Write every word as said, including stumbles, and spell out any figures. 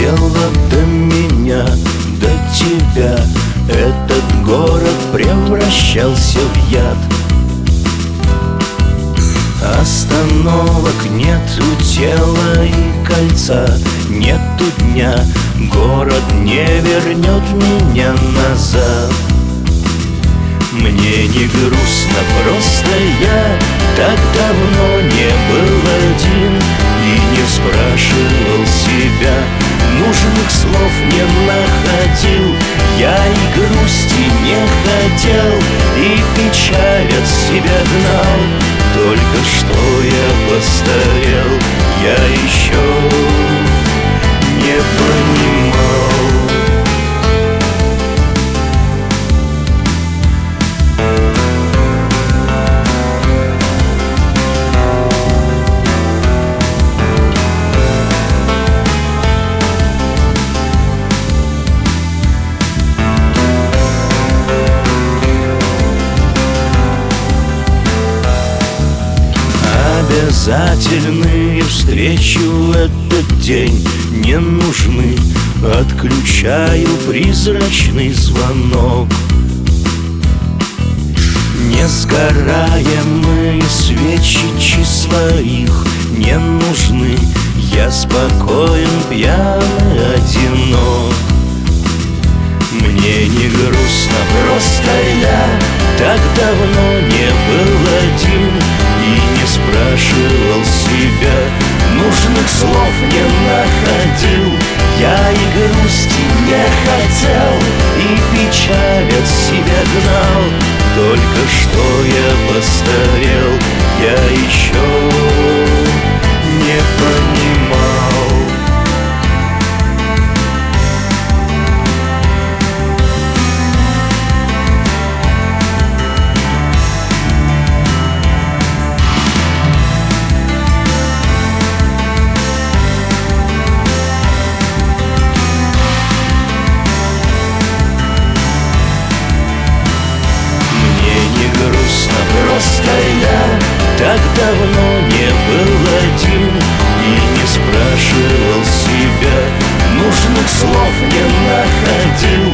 дело до меня, до тебя. Этот город превращался в яд. Остановок нету тела и кольца, нету дня, город не вернет меня назад. Мне не грустно, просто я так давно не был один и не спрашивал себя, нужных слов не находил. Я и грусти не хотел, и печаль от себя гнал. Только что я постарел, я еще не понимал. Обязательные встречи в этот день не нужны. Отключаю призрачный звонок. Несгораемые свечи числа их не нужны. Я спокоен, пьяный, одинок. Мне не грустно, просто я так давно не был один и не спрашивал себя, нужных слов не находил. Я и грусти не хотел, и печаль от себя гнал. Только что я постарел, я еще не понимал. Просто я так давно не был один и не спрашивал себя, нужных слов не находил.